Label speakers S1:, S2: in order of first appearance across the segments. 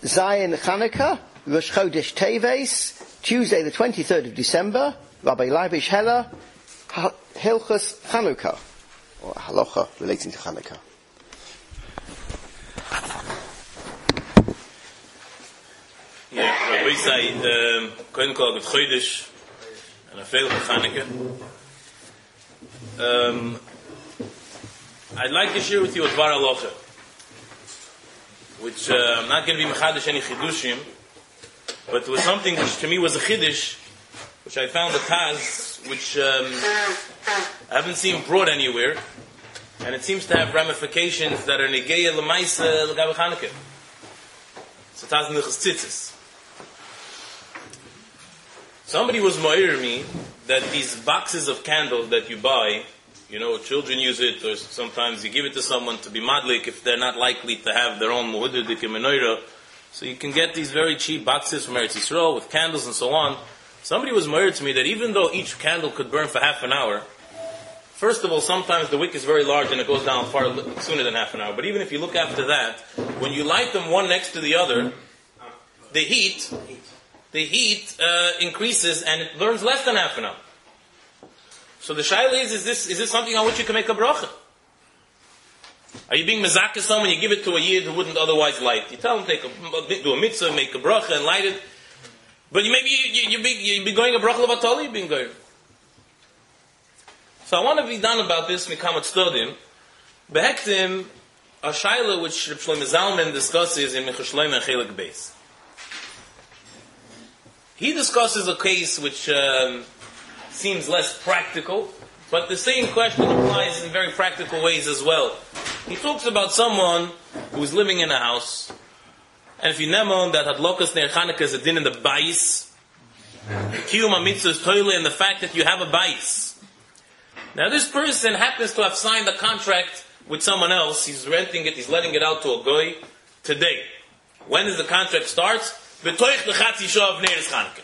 S1: Zion Chanukah, Rosh Chodesh Teves, Tuesday the 23rd of December, Rabbi Leibish Heller, Hilchos Chanukah, or Halacha relating to Chanukah.
S2: Yeah, Rabbi say, Kohen Kol Rosh Chodesh, and a fail for Chanukah. I'd like to share with you a Dvar Halacha, which I'm not going to be mechadish any chidushim, but it was something which to me was a chiddush, which I found a taz, which I haven't seen brought anywhere, and it seems to have ramifications that are negeya l'maisa l'gabe Chanukah. It's a taz nichas tzitzis. Somebody was ma'ir me that these boxes of candles that you buy, you know, children use it, or sometimes you give it to someone to be madlik if they're not likely to have their own muhudadik and menorah. So you can get these very cheap boxes from Eretz Yisrael with candles and so on. Somebody was ma'ir to me that even though each candle could burn for half an hour, first of all, sometimes the wick is very large and it goes down far sooner than half an hour. But even if you look after that, when you light them one next to the other, the heat increases and it burns less than half an hour. So the shaila is this something on which you can make a bracha? Are you being mezakeh someone, you give it to a yid who wouldn't otherwise light? You tell him, do a mitzvah, make a bracha and light it. But you'd be going a bracha levatali, you've been going. So I want to be done about this, mikamat stodim. Behektim, a shaila which Reb Shlomo Zalman discusses in Mechus Shlomo and Chelik Beis. He discusses a case which seems less practical, but the same question applies in very practical ways as well. He talks about someone who's living in a house, and if you know that Hadlokas Ner Chanukah is a din in the bais, Kiyum HaMitzvah is toile in the fact that you have a bais. Now this person happens to have signed a contract with someone else, he's renting it, he's letting it out to a goy today. When does the contract start? B'toich l'chatzi shah of Neres Chanukah.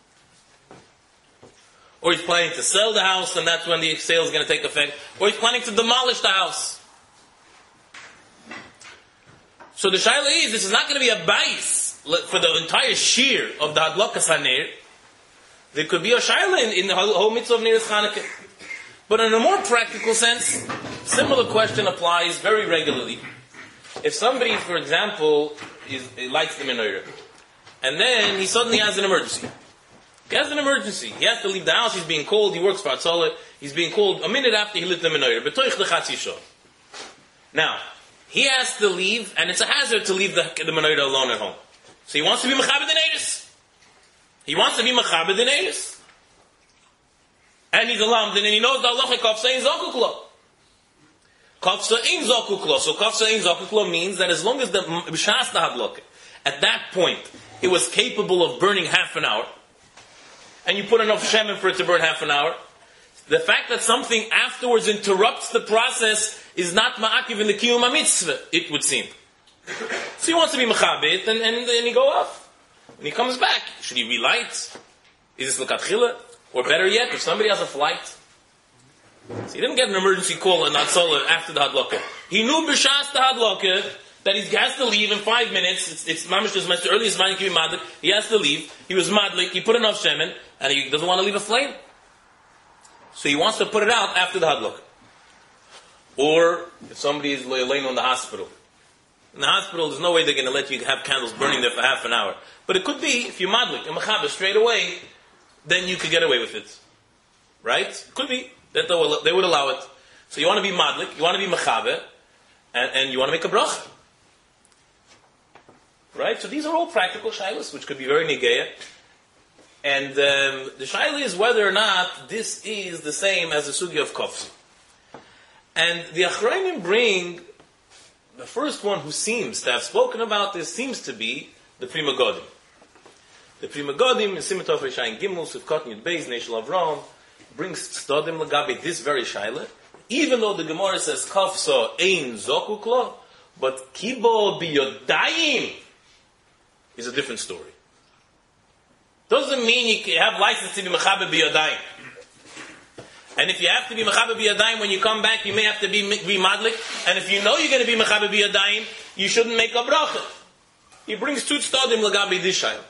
S2: Or he's planning to sell the house, and that's when the sale is going to take effect. Or he's planning to demolish the house. So the shaila is, this is not going to be a bais for the entire shear of the Hadlokas HaNer. There could be a shaila in the whole mitzvah of Neres Chanukah. But in a more practical sense, similar question applies very regularly. If somebody, for example, lights the menorah, and then he suddenly has an emergency. He has an emergency. He has to leave the house. He's being called. He works for Hatzalah. He's being called a minute after he lit the menorah. B'toich l'chatzi shah. Now, he has to leave, and it's a hazard to leave the menorah alone at home. So he wants to be mechaber the neiris. He wants to be mechaber the neiris. And he's alarmed, and he knows the halacha kafsa ein zakuklo. Kafsa ein zakuklo. So kafsa ein zakuklo means that as long as the b'shas the hadloka, at that point, it was capable of burning half an hour, and you put enough shemen for it to burn half an hour, the fact that something afterwards interrupts the process is not ma'akiv in the kiyum ha-mitzvah, it would seem. So he wants to be mechabit, and he go off. And he comes back. Should he relight? Is this l'kat chila? Or better yet, if somebody has a flight. So he didn't get an emergency call and not solar after the hadloka. He knew b'shas the hadloka that he has to leave in 5 minutes. It's mamish as much early as mine can be madlik. He has to leave. He was madlik. He put enough shemen, and he doesn't want to leave a flame. So he wants to put it out after the hadloka. Or if somebody is laying in the hospital. In the hospital, there's no way they're going to let you have candles burning there for half an hour. But it could be, if you madlik and mechaber straight away, then you could get away with it. Right? Could be. That they would allow it. So you want to be madlik, you want to be mechaber, and you want to make a bracha. Right? So these are all practical shaylas, which could be very negeya. And the shayla is whether or not this is the same as the sugya of kofsi. And the Achrayim bring, the first one who seems to have spoken about this seems to be the Pri Megadim. The Pri Megadim in Siman Tov Reishayin Gimel, Sivkot Yud Beis, Neshel Avram, brings Stodim Lagabe this very shayla, even though the Gemara says Kafsa Ein Zokuklo, but Kibo Biyodayim is a different story. Doesn't mean you have license to be Mechaber Biyodayim. And if you have to be Mechaber Biyodayim, when you come back, you may have to be Madlik. And if you know you're going to be Mechaber Biyodayim, you shouldn't make a bracha. He brings two stadim lagabi dishayim.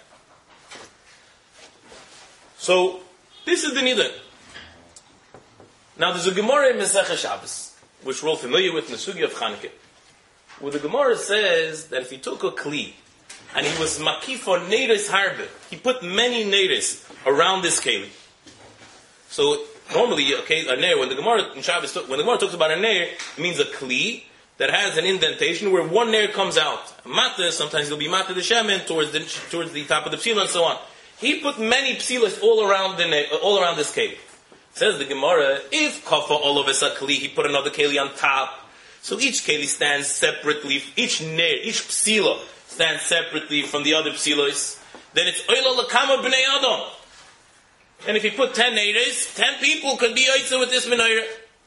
S2: So, this is the nidin. Now, there's a Gemara in Mesechah Shabbos, which we're all familiar with in the Sugi of Chanukah, where the Gemara says that if he took a kli, and he was makif for neiris harbe, he put many neiris around this keli. So, normally, okay, a neir, when the Gemara in Shabbos, when the Gemara talks about a neir, it means a kli that has an indentation where one neir comes out. Mata, sometimes it'll be mata the shemen towards the top of the psila and so on. He put many psilas all around this keli. Says the Gemara, if kafa all of us a kli, he put another keli on top. So each keli stands separately, each neir, each psila stands separately from the other psilas. Then it's oila lakama b'nei adam. And if he put 10 neiris, 10 people could be oitza with this menorah.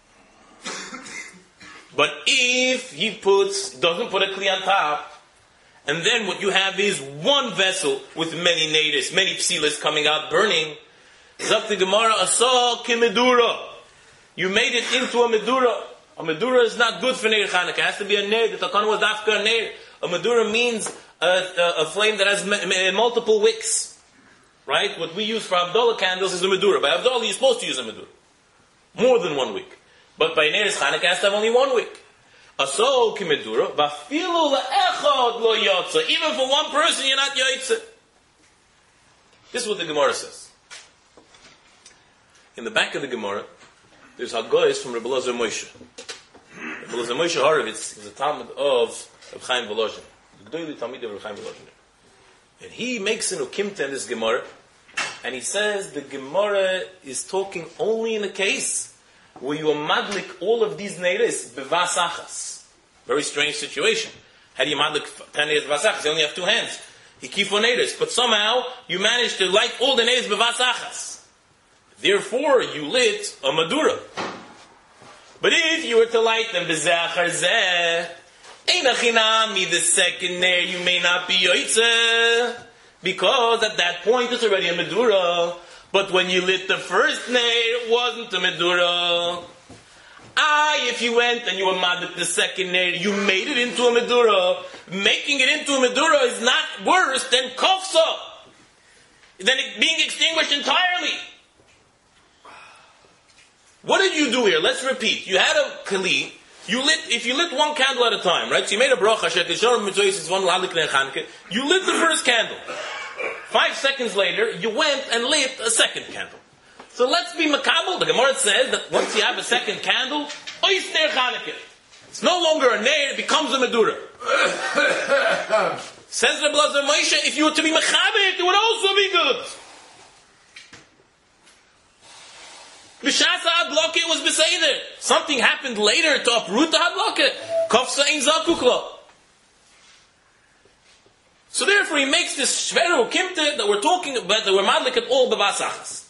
S2: But if he doesn't put a kli on top, and then what you have is one vessel with many neiris, many psilas coming out burning, Zak the Gemara, asa kimedura. You made it into a medura. A medura is not good for Neir Chanukah. It has to be a Neir. The Takan was after a Neir. A medura means a flame that has multiple wicks. Right? What we use for Havdalah candles is a medura. By Havdalah, you're supposed to use a medura. More than one wick. But by Neir Chanukah, it has to have only one wick. Asa kimedura. Vafilu la'echad lo yotza. Even for one person, you're not yotza. This is what the Gemara says. In the back of the Gemara, there's Haggais from Rebbe Elazar Moshe. Rebbe Elazar Moshe Horovitz is a Talmud of Reb Chaim Volozhin, the Gdoili Talmid of Reb Chaim Volozhin. And he makes an ukimta in this Gemara, and he says the Gemara is talking only in a case where you madlik all of these neiris bevas achas. Very strange situation. How do you madlik 10 neiris bevas achas? You only have two hands. He kifo neiris, but somehow you manage to light all the neiris bevas achas. Therefore, you lit a madura. But if you were to light them b'zechar zeh, einachinami, the second nair, you may not be yoitze, because at that point it's already a madura. But when you lit the first nair, it wasn't a madura. If you went and you were mad at the second nair, you made it into a madura. Making it into a madura is not worse than kofsa, than it being extinguished entirely. What did you do here? Let's repeat. You had a kli. If you lit one candle at a time, right? So you made a bracha. You lit the first candle. 5 seconds later, you went and lit a second candle. So let's be makabel. The Gemara says that once you have a second candle, oyster Chanukah. It's no longer a neir, it becomes a medura. Says Rebbe Elazar Moshe, if you were to be mechabit, it would also be good. B'shas ha'adloke was beseder. Something happened later to uproot the hadloke. Kofsa ein zakukla. So therefore he makes this shveru kimte that we're talking about, that we're madlik at all b'vasachas.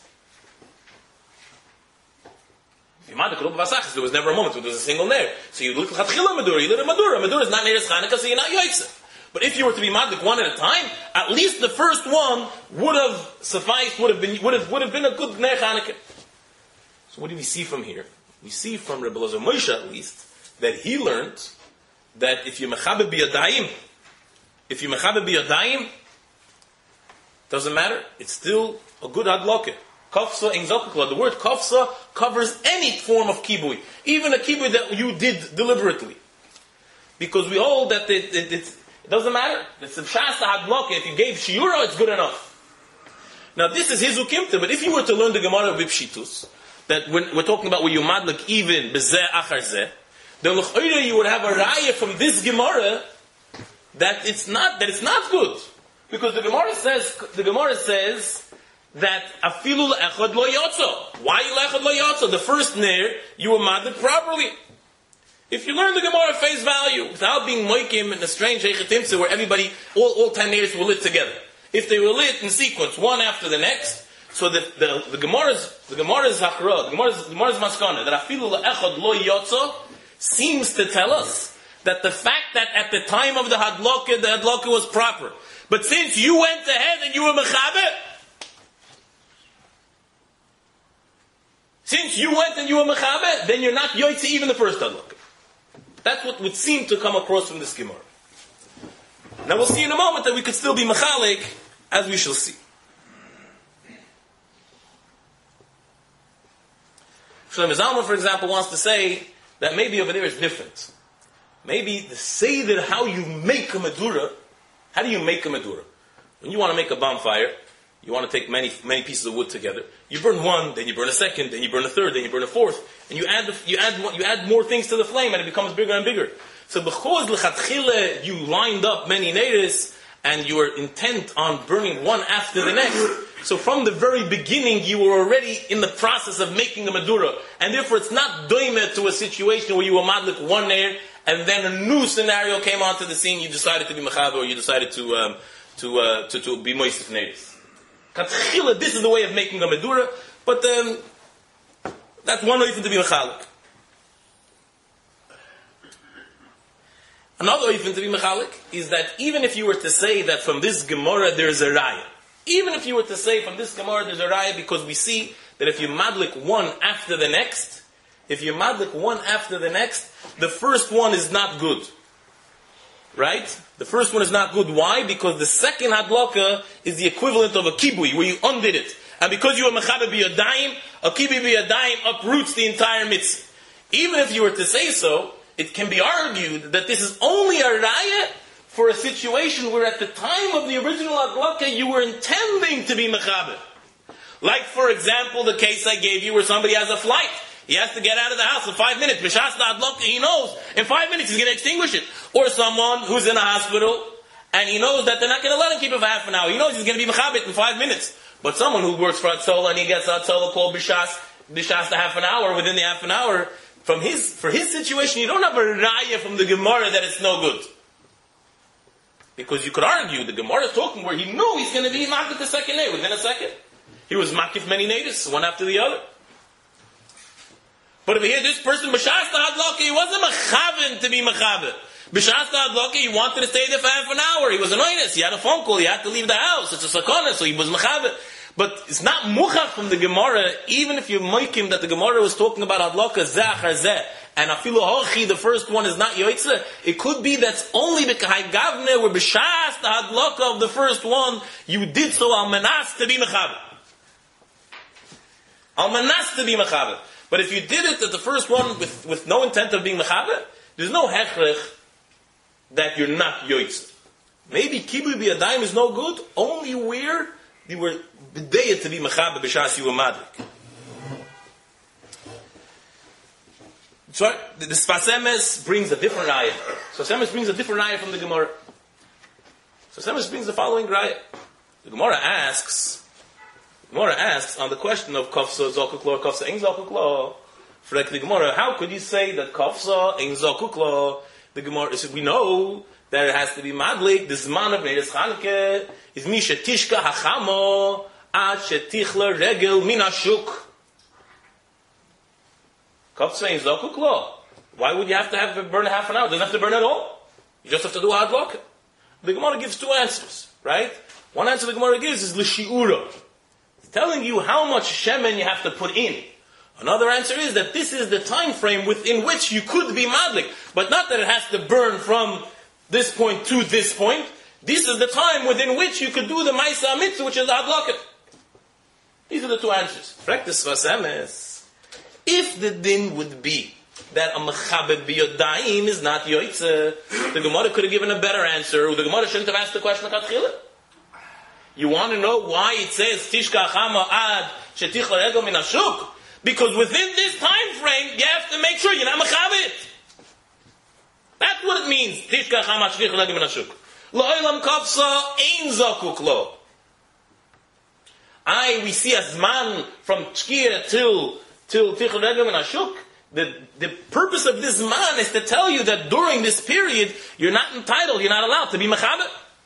S2: If you madlik at all b'vasachas, there was never a moment where there was a single nair. So you look at chatchila madura, you lit a madura. Madura is not neiris Chanukah, so you're not yoitze. But if you were to be madlik one at a time, at least the first one would have sufficed, would have been a good neir Chanukah. So what do we see from here? We see from Rebbe Elazar Moshe at least, that he learned that if you mechabe biyadayim, doesn't matter, it's still a good hadloke. Kafsa in zakukla. The word kafsa covers any form of kibui, even a kibui that you did deliberately. Because we hold that it doesn't matter. It's a shasta hadloke. If you gave shiura, it's good enough. Now this is his ukimta, but if you were to learn the Gemara Bipshitus, that when we're talking about where you madlik even bezeh achar zeh, then l'chayre you would have a raya from this Gemara that it's not good, because the Gemara says that afilu le'echad lo yotzo. Why le'echad lo yotzo? The first nair you were madlik properly. If you learn the Gemara face value without being moikim in a strange heichatimtze where everybody all 10 nairs were lit together, if they were lit in sequence one after the next. So the Gemara's Hakra, the Gemara's Maskana, that afilu le'echad lo yotzo, seems to tell us that the fact that at the time of the hadloka was proper. But since you went ahead and you were mechaber, then you're not yoytze even the first hadloka. That's what would seem to come across from this Gemara. Now we'll see in a moment that we could still be machalik, as we shall see. Shlomo Zalman, for example, wants to say that maybe over there is different. Maybe the seder, how you make a medura, how do you make a medura? When you want to make a bonfire, you want to take many pieces of wood together. You burn one, then you burn a second, then you burn a third, then you burn a fourth, and you add more things to the flame, and it becomes bigger and bigger. So because l'chatchile you lined up many neiros, and you were intent on burning one after the next. So from the very beginning, you were already in the process of making a medura, and therefore it's not doimet to a situation where you were madlik one neir, and then a new scenario came onto the scene. You decided to be mechaber, or you decided to be moisef neiros. Katchila, this is the way of making a medura, but that's one reason to be mechalik. Another reason to be mechalik is that even if you were to say that from this Gemara there's a raya, even if you were to say from this Gemara there's a raya, because we see that if you madlik one after the next, the first one is not good. Right? The first one is not good. Why? Because the second hadlaka is the equivalent of a kibui, where you undid it. And because you are mechaber b'yadayim, a kibui b'yadayim uproots the entire mitzvah. Even if you were to say so, it can be argued that this is only a raya for a situation where at the time of the original hadlaka you were intending to be mechaber. Like, for example, the case I gave you where somebody has a flight. He has to get out of the house in 5 minutes. B'shas hadlaka, he knows in 5 minutes he's going to extinguish it. Or someone who's in a hospital and he knows that they're not going to let him keep it for half an hour. He knows he's going to be mechabit in 5 minutes. But someone who works for Atzola and he gets Atzola called b'shas to half an hour, within the half an hour, for his situation, you don't have a raya from the Gemara that it's no good. Because you could argue the Gemara is talking where he knew he's going to be makif the second day within a second. He was makif many natives, one after the other. But over here, this person, b'shas hadlaka, he wasn't mechaven to be mechaber. B'shas hadlaka, he wanted to stay there for half an hour. He was annoyed. He had a phone call. He had to leave the house. It's a sakana, so he was mechaber. But it's not muchach from the Gemara, even if you make him that the Gemara was talking about hadlaka zeh zeh, and afilu hochi, the first one is not yoitze. It could be that's only the kahai gavne, where b'shas the hadlaka of the first one, you did so al manas to be mechaber. Al manas to be mechaber. But if you did it at the first one with no intent of being mechaber, there's no hechrech that you're not yoitze. Maybe kibui b'yadayim is no good, only where you were b'deyet to be mechaber b'shas you were madrik. So the Sfas Emes brings a different raya. Sfas Emes brings a different raya from the Gemara. Sfas Emes brings the following raya. The Gemara asks on the question of kafsa zokuklo, kafsa ein zokuklo. For the Gemara, how could you say that kafsa ein zokuklo? The Gemara says, we know that it has to be madlik. The zman of Neiros Chanukah is misha tishka hachamo ad shetichla regel min hashuk. Kafsa ein zokuklo. Why would you have to burn half an hour? It doesn't have to burn at all. You just have to do hadlaka. The Gemara gives two answers, right? One answer the Gemara gives is l'shi'ura, telling you how much shemen you have to put in. Another answer is that this is the time frame within which you could be madlik, but not that it has to burn from this point to this point. This is the time within which you could do the Maisa Mitzvah, which is the hadlaka. These are the two answers. Practice Sfas Emes. If the din would be that a mechaber b'yodayim is not yoitze, the Gemara could have given a better answer, or the Gemara shouldn't have asked the question of Katchila. You want to know why it says Tishka Chama Ad Shetichla Regel Min Hashuk? Because within this time frame, you have to make sure you're not mechabit. That's what it means. Tishka Chama Shetichla Regel Min Hashuk. Lo'olam Kafsa Ein Zakuk Lo. We see a zman from Tshkir till Tichla Regel Min Hashuk. The purpose of this zman is to tell you that during this period, you're not entitled, you're not allowed to be mechabit.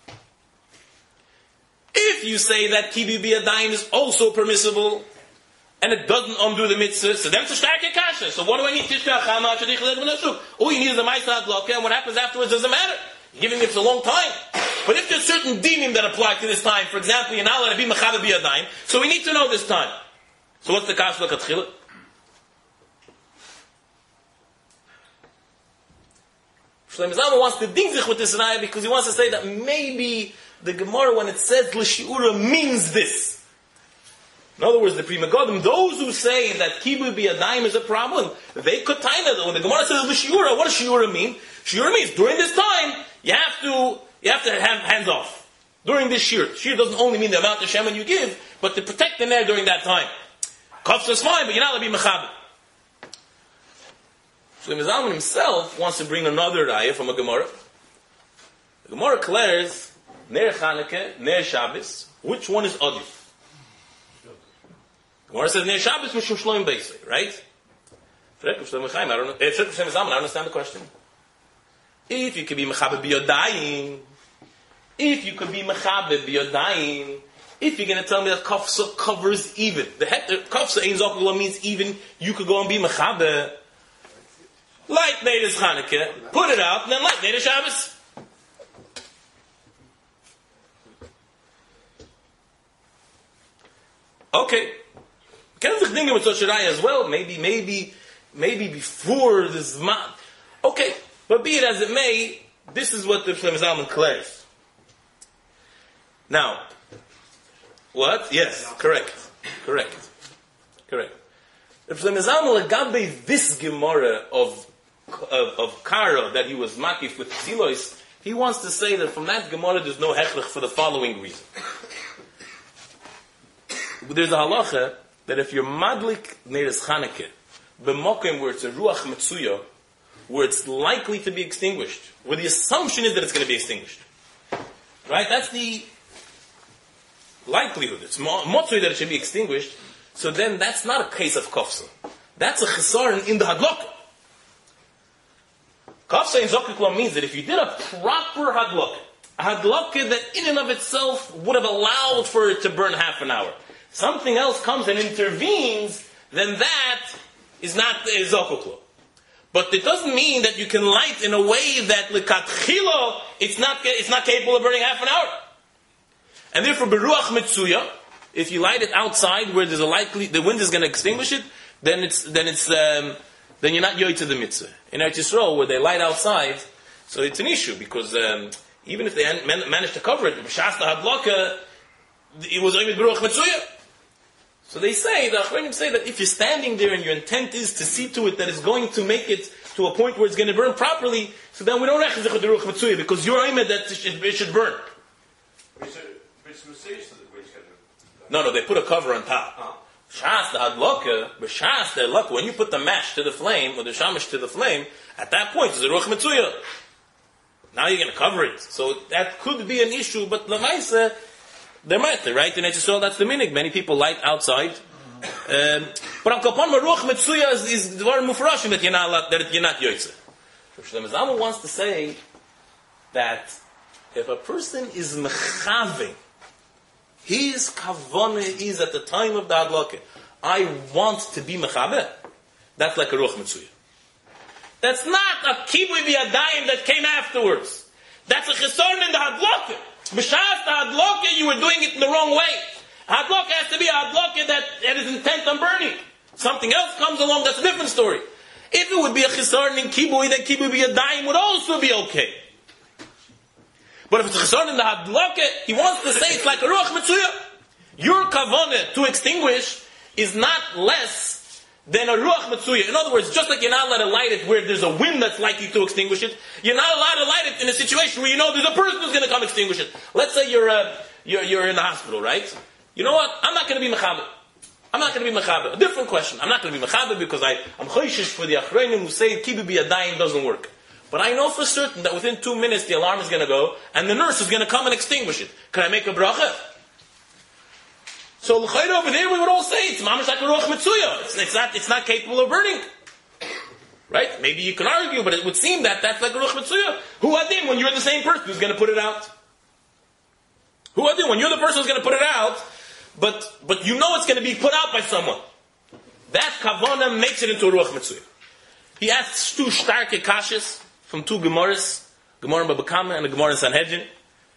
S2: If you say that kibi b'yadayim is also permissible, and it doesn't undo the mitzvah, so then it's a starke kasha. So what do I need? Tishka chama shadich l'ed v'nashuk. All you need is a ma'aseh hadlaka, and what happens afterwards doesn't matter. You're giving it for a long time. But if there's certain dinim that apply to this time, for example, you're not allowed to be mechaber b'yadayim, so we need to know this time. So what's the kasha l'katchila? Shlomo Zalman wants to ding sich with this raya because he wants to say that maybe the Gemara, when it says l'shiura, means this. In other words, the Pri Megadim, those who say that kibui biyadayim is a problem, they could taina. When the Gemara says l'shiura, what does shiura mean? Shiura means during this time you have to have hands off. During this shir. Shir doesn't only mean the amount of shemen you give, but to protect the ner during that time. Kafsa is fine, but you're not going to be mechaber. Shlomo Zalman himself wants to bring another raya from a Gemara. The Gemara declares ner Chanukah, ner Shabbos. Which one is adif? The Gemara says ner Shabbos mishum shloim beisei, right? I don't understand the question. If you could be mechaber biyodayim, if you're going to tell me that kafsa covers even, the kafsa ein zokula means even, you could go and be mechaber. Light Neiris Chanukah, put it out, and then light Neiris Shabbos. Okay. Can I think with such a raya as well? Maybe before this month. Okay, but be it as it may, this is what the Shlomo Zalman declares. Now, what? Yes, correct. The Shlomo Zalman legabe this Gemara of Kara that he was makif with Silois, he wants to say that from that Gemara there's no hechrich for the following reason. There's a halacha that if you're madlik neiris Chanukah b'mokim where it's a ruach metzuya, where it's likely to be extinguished, where the assumption is that it's going to be extinguished, right? That's the likelihood. It's motzui that it should be extinguished. So then that's not a case of kafsa. That's a chesaron in the hadlaka. Kafsa in zokikla means that if you did a proper hadlaka, a hadlaka that in and of itself would have allowed for it to burn half an hour, something else comes and intervenes, then that is not zokikla. But it doesn't mean that you can light in a way that lekatchila it's not capable of burning half an hour. And therefore, beruach mitzuya, if you light it outside where there's the wind is going to extinguish it, then you're not yoy to the mitzvah. In Eretz Yisrael, where they light outside, so it's an issue because even if they managed to cover it, b'shas the hadlaka, it was only beruach mitzuya. So they say, the Achronim say that if you're standing there and your intent is to see to it that it's going to make it to a point where it's going to burn properly, so then we don't rechazich with the ruach mitzuya because you're aimed that it should burn. No, they put a cover on top. Shas the hadlaka, b'shas the hadlaka, when you put the mash to the flame, or the shamash to the flame, at that point, it's a ruach mitzuya. Now you're going to cover it. So that could be an issue, but l'maisa, they're right? In Eretz Yisrael, that's the minig. Many people light outside. But on kapon ruach mitzuya is dvar mufrashim that you're not yoytze. Shlomo Zalman wants to say that if a person is mechaveh, his kavanah is at the time of the hadlaka, I want to be mechaber. That's like a ruach mitzuya. That's not a kibui biyadayim that came afterwards. That's a chesaron in the hadlaka. B'shas the hadlaka, you were doing it in the wrong way. Hadlaka has to be a hadlaka that is intent on burning. Something else comes along, that's a different story. If it would be a chesaron in kibui, then kibui biyadayim would also be okay. But if it's a chesaron in the hadlaka, he wants to say it's like a ruach mitzuya. Your kavanah to extinguish is not less than a ruach mitzuya. In other words, just like you're not allowed to light it where there's a wind that's likely to extinguish it, you're not allowed to light it in a situation where you know there's a person who's going to come extinguish it. Let's say you're in the hospital, right? You know what? I'm not going to be mechaber. A different question. I'm not going to be mechaber because I'm choishish for the achronim who say kibu biyadayim doesn't work. But I know for certain that within 2 minutes the alarm is going to go and the nurse is going to come and extinguish it. Can I make a bracha? So l'chayra over there we would all say it's mamash like a ruach mitzuya. It's not capable of burning. Right? Maybe you can argue, but it would seem that that's like a ruach mitzuya. Who adin when you're the same person who's going to put it out? Who adin when you're the person who's going to put it out, but you know it's going to be put out by someone. That kavanah makes it into a ruach mitzuya. He asks 2 starke kashas from 2 Gemaras, Gemara Baba Kama and a Gemara in Sanhedrin.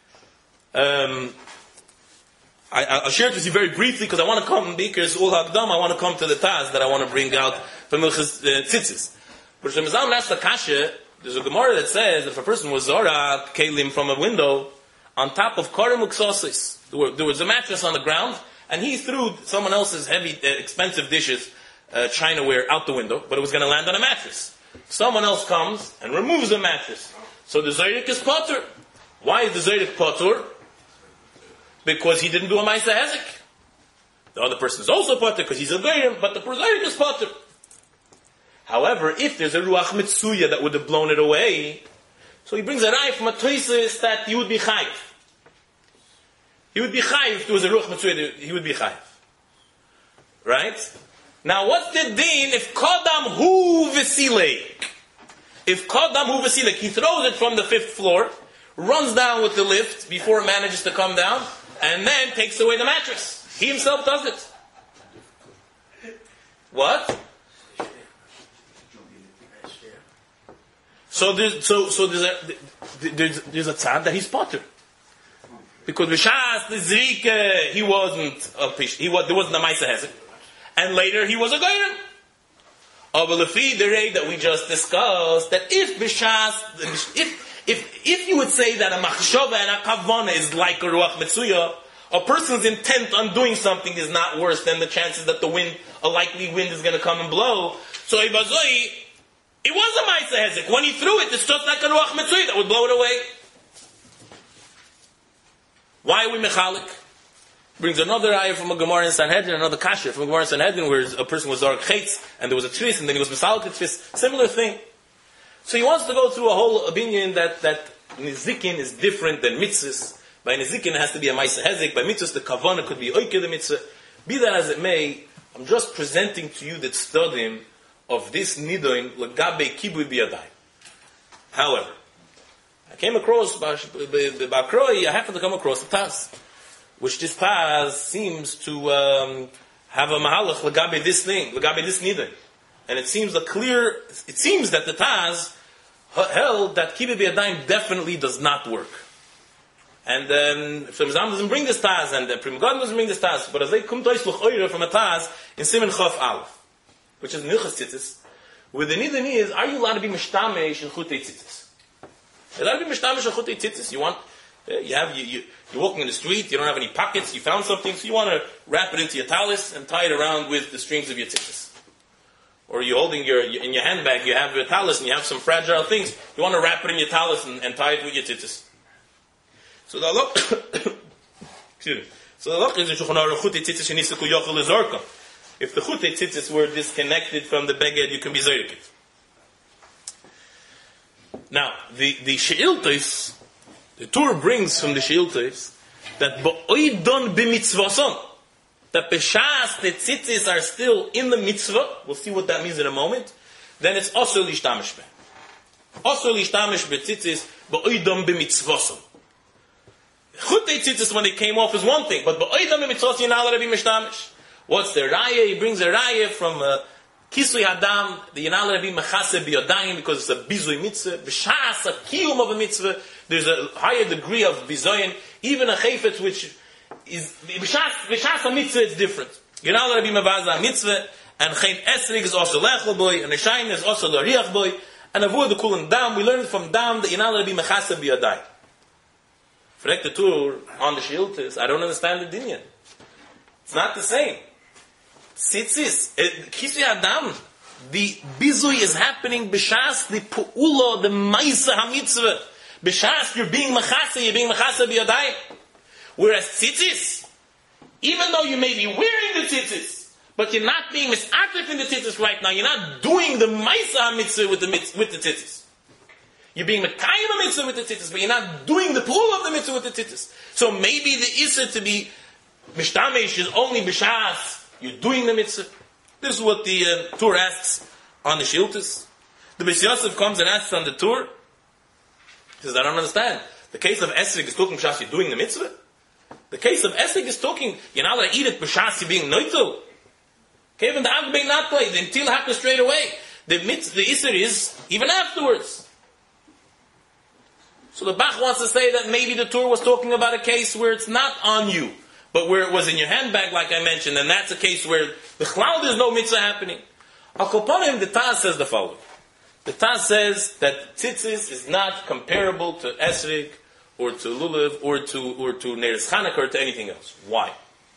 S2: I'll share it with you very briefly because I want to come, because Ul Hagdam, I want to come to the Taz that I want to bring out from Milchus Tzitzis. But Shlomo Zalman asked the kasha, there's a Gemara that says if a person was zora kelim from a window on top of karim uksosis, there was a mattress on the ground, and he threw someone else's heavy, expensive dishes, chinaware out the window, but it was going to land on a mattress. Someone else comes and removes the mattress. So the Zayrik is potter. Why is the Zayrik potter? Because he didn't do a Maisa Hezek. The other person is also potter because he's a Geirim, but the Zayrik is potter. However, if there's a Ruach Mitsuya that would have blown it away, so he brings a Rai from a Toises that he would be Chayiv. He would be Chayiv if there was a Ruach Mitsuya, he would be Chayiv. Right? Now, what's the din if Kodam Hu Vesilek? If Kodam Hu Vesilek, he throws it from the 5th floor, runs down with the lift before it manages to come down, and then takes away the mattress. He himself does it. What? So there's a tzad that he's potter. Because B'shas, the Zrika, he wasn't a pish, there wasn't a Maisa Hezek. And later he was a Geirim. But Lefi, the rate that we just discussed, that if B'shas, if you would say that a Machshava and a Kavana is like a Ruach Metsuya, a person's intent on doing something is not worse than the chances that a likely wind is going to come and blow. So Ibazoi, it was a Maisa Hezek. When he threw it, it's just like a Ruach Metsuya that would blow it away. Why are we Mechalik? Brings another ayah from a Gemara in Sanhedrin, another Kasha from a Gemara in Sanhedrin, where a person was Zarek Chetz, and there was a Tris, and then he was Misalik Tris. Similar thing. So he wants to go through a whole opinion that Nizikin is different than Mitzvahs. By Nizikin it has to be a Maisa Hezek. By Mitzvahs the Kavana could be Oike the Mitzvah. Be that as it may, I'm just presenting to you the studying of this Nidoin Lagabe Kibui Biyadai. However, I came across Bakroi, I happened to come across the Taz, which this Taz seems to have a Mahalach Lagabe this thing, Lagabe this Nidoin. And it seems that the Taz held that Kibui Biyadai definitely does not work. And Shlomo Zalman doesn't bring this Taz, and Pri Megadim doesn't bring this Taz, but as they come to Isluch Oira from a Taz in Siman Chof Aleph, which is Nilchas Tzitzis, where the Nidan is, are you allowed to be Mishtamesh in Chutei Tzitzis? You're allowed to be Mishtamesh in Chutei Tzitzis. You're walking in the street, you don't have any pockets, you found something, so you want to wrap it into your talis and tie it around with the strings of your tzitzis. Or you're holding in your handbag, you have your talis and you have some fragile things, you want to wrap it in your talis and tie it with your tzitzis. So the halach, excuse me. So the halach is Shulchan Aruch Chutei Tzitzis Shenisaku Yochel Lezorka. If the Chutei Tzitzis were disconnected from the beged, you can be zorik it. Now, the Sheiltos, the Torah brings from the Sheiltos that Ba'oidon b'mitzvason, that B'shas the Tzitzis are still in the mitzvah. We'll see what that means in a moment. Then it's also lishtamish be. Also lishtamish b'tzitzis Ba'oidon b'mitzvason. Chutei Tzitzis when they came off is one thing, but Ba'oidon b'mitzvason you're not allowed to be mishtamish. What's the raya? He brings a raya from Kisui Hadam, the Yanal Rabbi Mechase B'Yodayim, because it's a Bizui Mitzvah. B'Shas, a Kiyum of a Mitzvah, there's a higher degree of Bizoyin. Even a Chayfet, which is, B'Shas a Mitzvah, it's different. Yanal Rabbi Mavaza Mitzvah, and Chayin Esrig is also Lechel Boy, and Eshayin is also Lariach Boy, and Avur the Kulan Dam, we learned from Dam, the Yanal Rabbi Mechase B'Yodayim. Frek the Tur, on the Shiltis, I don't understand the Dinyan. It's not the same. Tzitzis, Kisui Adam, the bizui is happening b'shas, the pu'ulo, the maisa hamitzvah. B'shas, you're being machasa b'yadayim. Whereas tzitzis, even though you may be wearing the tzitzis, but you're not being misactive in the tzitzis right now, you're not doing the maisa hamitzvah with the tzitzis. You're being mekayim mitzvah with the tzitzis, but you're not doing the pu'ulo of the mitzvah with the tzitzis. So maybe the issa to be mishtamesh is only b'shas, you're doing the mitzvah. This is what the Tur asks on the Shiltis. The Beis Yosef comes and asks on the Tur. He says, I don't understand. The case of Esrig is talking b'shas, you're doing the mitzvah. The case of Esrig is talking, you're not allowed to eat it b'shas, you're being noitel. Okay, even the Av being not played, the Intil happens straight away. The Isser is even afterwards. So the Bach wants to say that maybe the Tur was talking about a case where it's not on you, but where it was in your handbag, like I mentioned, and that's a case where the cloud there's no mitzvah happening. Al Kopanim, the Taz says the following. The Taz says that tzitzis is not comparable to esrig, or to lulav, or to Neres Chanukah, or to anything else. Why?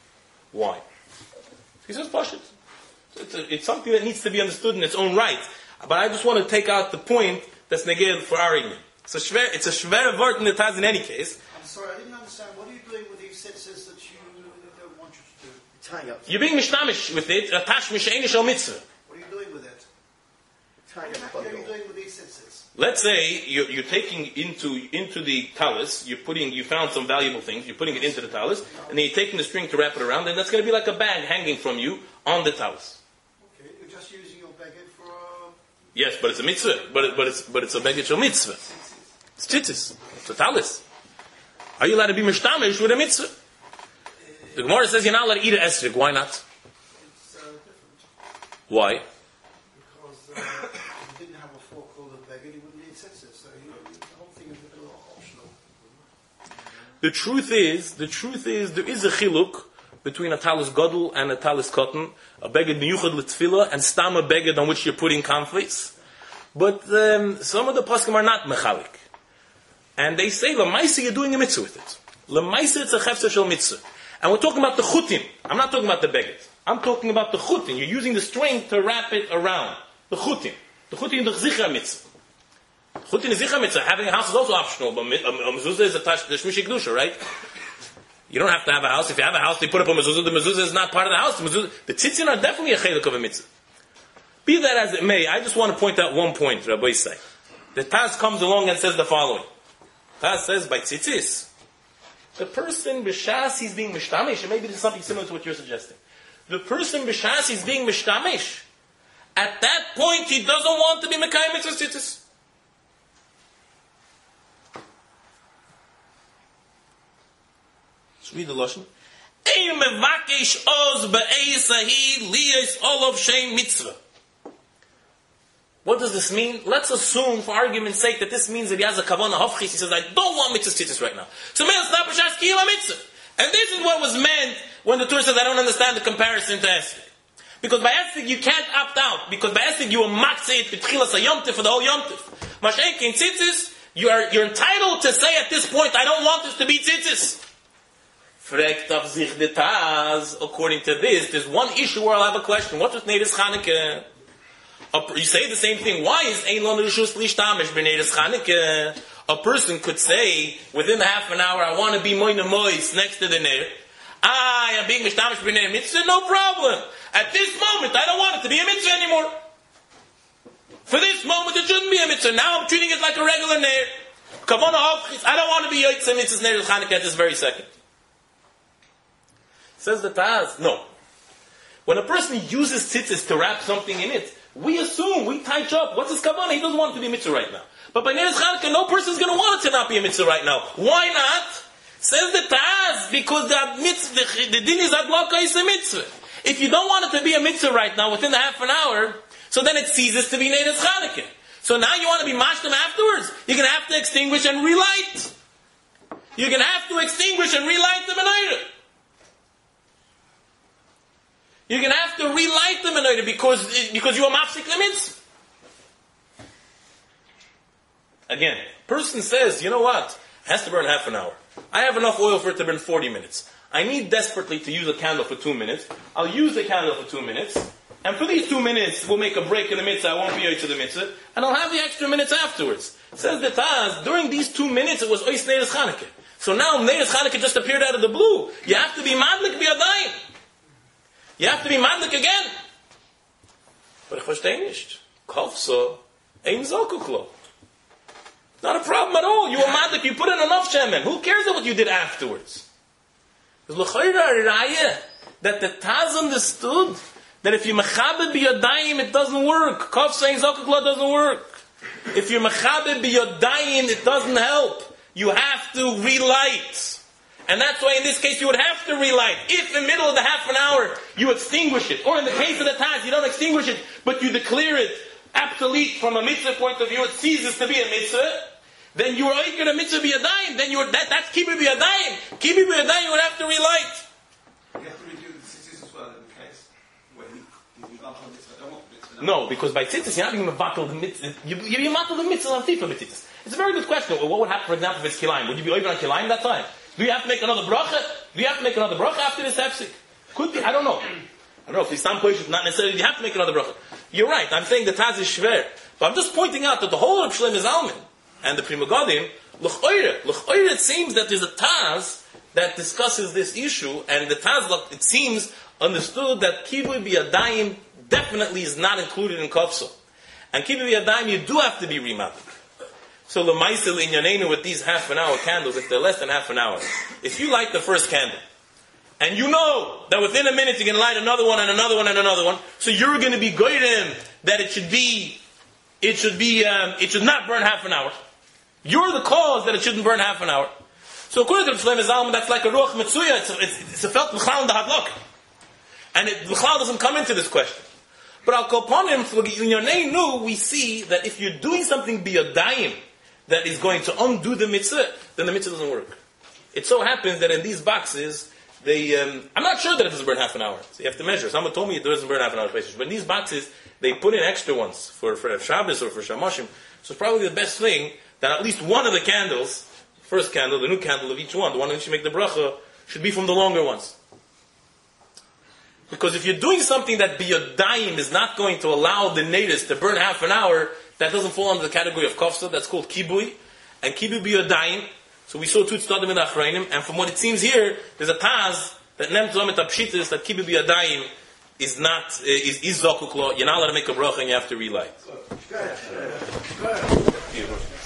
S2: He says pashut. It's something that needs to be understood in its own right. But I just want to take out the point that's negel for our argument. It's a shver word in the Taz in any case.
S3: I'm sorry, I didn't understand. What are you doing with these tzitzis that you don't want you to do?
S1: Tying up.
S2: You're being mishnamish with it. Atash misheinish al mitzvah.
S3: What are you doing with it?
S1: Tying up
S3: What are you doing with these tzitzis?
S2: Let's say you're taking into the talus. You found some valuable things. You're putting it into the talus, and then you're taking the string to wrap it around. And that's going to be like a bag hanging from you on the talus.
S3: Okay, you're just using your baguette for
S2: Yes, but it's a mitzvah. But it's a beged shel mitzvah. It's tzitzis. It's a talus. Are you allowed to be mishtamish with a mitzvah? The Gemara says you're not allowed to eat an esrog. Why not?
S3: It's different.
S2: Why?
S3: Because if you didn't have a fork called a baguette, you wouldn't need tzitzis. So the whole thing is a little optional.
S2: The truth is, there is a chiluk between a talus gadol and a talus cotton, a beged miyuchad l'tfilah, and stam a beged on which you're putting conflicts. But some of the poskim are not mechalik. And they say, l'maisa, you're doing a mitzvah with it. L'maisa, it's a chefzer shel mitzvah. And we're talking about the chutin. I'm not talking about the beged. I'm talking about the chutin. You're using the string to wrap it around. The chutin. The chutin is the zichra mitzvah. Chutin is zichra mitzvah. Having a house is also optional, but a mezuzah is attached to the shmishi kedusha, right? You don't have to have a house. If you have a house, they put up a mezuzah. The mezuzah is not part of the house. The tzitzin are definitely a chelik of a mitzvah. Be that as it may, I just want to point out one point, Rabbi say. The Taz comes along and says the following. Taz says, by tzitzis, the person b'shas he's being mishtamish, and maybe this is something similar to what you're suggesting. The person b'shas he's being mishtamish, at that point he doesn't want to be mekayim mitzvah tzitzis. Let's read the Lashon. Ein mevakesh oz be'eis ahi liyos olav shem mitzvah. What does this mean? Let's assume, for argument's sake, that this means that he has a kavanah hafchis. He says, I don't want mitzvah tzitzis right now. So man, it's not b'shas kiyum mitzvah. And this is what was meant when the Torah says, I don't understand the comparison to estig. Because by estig you can't opt out. Because by estig you are matzeh b'tchilas hayomtiv for the whole yomtiv. Mashenk in tzitzis, you're entitled to say at this point, I don't want this to be tzitzis. Frekt auf sich de Taz. According to this, there's one issue where I'll have a question. What was Neres Chanukah? You say the same thing. Why is Ein Lon Rishus Lishtamish B'Neres Chanukah? A person could say, within the half an hour, I want to be Moina Mois next to the Ner. I am being Mishtamish B'Ner Mitzvah, no problem. At this moment, I don't want it to be a Mitzvah anymore. For this moment, it shouldn't be a Mitzvah. Now I'm treating it like a regular Ner. I don't want to be Yotzei Mitzvah's Neres Chanukah at this very second. Says the Taz, no. When a person uses tzitzis to wrap something in it, we assume, we touch up. What's his kavanah? He doesn't want it to be a mitzvah right now. But by Neres Chanukah, no person is going to want it to not be a mitzvah right now. Why not? Says the Taz, because the din is adlaka is a mitzvah. If you don't want it to be a mitzvah right now, within the half an hour, so then it ceases to be Neres Chanukah. So now you want to be mashtem afterwards. You're going to have to extinguish and relight. You're going to have to extinguish and relight the menorah. You're going to have to relight the menorah because you are mafsik the mitzvah. Again, person says, you know what? It has to burn half an hour. I have enough oil for it to burn 40 minutes. I need desperately to use a candle for 2 minutes. I'll use the candle for 2 minutes. And for these 2 minutes, we'll make a break in the mitzvah. I won't be to the mitzvah. And I'll have the extra minutes afterwards. Says the Taz, during these 2 minutes, it was Ois Neres Chanukah. So now Neres Chanukah just appeared out of the blue. You have to be madlik b'yadayim. You have to be madlik again. But ich verstehe nicht. Kofso, ein zokuklo. Not a problem at all. You were madlik, you put in enough shemen. Who cares what you did afterwards? There's l'chayra raya that the Taz understood that if you mechabed b'yadayim, it doesn't work. Kofso, ein zokuklo doesn't work. If you're mechabed b'yadayim, it doesn't help. You have to relight. And that's why in this case you would have to relight. If in the middle of the half an hour you extinguish it, or in the case of the Taz you don't extinguish it, but you declare it obsolete from a mitzvah point of view, it ceases to be a mitzvah, then you are oiker a mitzvah b'yadayim, then that's kibbur b'yadayim. Kibbur b'yadayim you would have to relight.
S3: You have to redo the tzitzis as well in the case when you don't want mitzvah, don't want mitzvah,
S2: No, because by tzitzis, you're not even mevatel the mitzvah. You're mevatel the mitzvah of tifa b'tzitzis. It's a very good question. What would happen, for example, if it's kilayim? Would you be over on kilayim that time? Do you have to make another bracha? Do you have to make another bracha after this hefsek? Could be. I don't know. I don't know. If there's some places, not necessarily, you have to make another bracha. You're right. I'm saying the Taz is shver. But I'm just pointing out that the whole of Shlomo Zalman and the Pri Megadim, l'ch'oire, it seems that there's a Taz that discusses this issue, and the Taz, it seems, understood that kibui b'yadayim definitely is not included in kofso. And kibui b'yadayim, you do have to be remounted. So l'maisel inyanenu with these half-an-hour candles, if they're less than half an hour, if you light the first candle, and you know that within a minute you're going to light another one and another one and another one, so you're going to be goyim that it should not burn half an hour. You're the cause that it shouldn't burn half an hour. So according to the Shlomo Zalman, that's like a ruach mitzuya. It's a felt l'chal in the hadlok, and l'chal doesn't come into this question. But al kol panim, in your name, we see that if you're doing something biyadayim that is going to undo the mitzvah, then the mitzvah doesn't work. It so happens that in these boxes, I'm not sure that it doesn't burn half an hour. So you have to measure. Someone told me it doesn't burn half an hour. But in these boxes, they put in extra ones for Shabbos or for Shamoshim. So it's probably the best thing that at least one of the candles, first candle, the new candle of each one, the one that you make the bracha, should be from the longer ones. Because if you're doing something that biyadayim is not going to allow the natus to burn half an hour, that doesn't fall under the category of kofsa. That's called kibui. And kibui biyadayim. So we saw two tzadim in the achrayim, and from what it seems here, there's a taz that nemt zomet apshitis that kibui biyadayim is not is zakuk law. You're not allowed to make a bracha and you have to relight.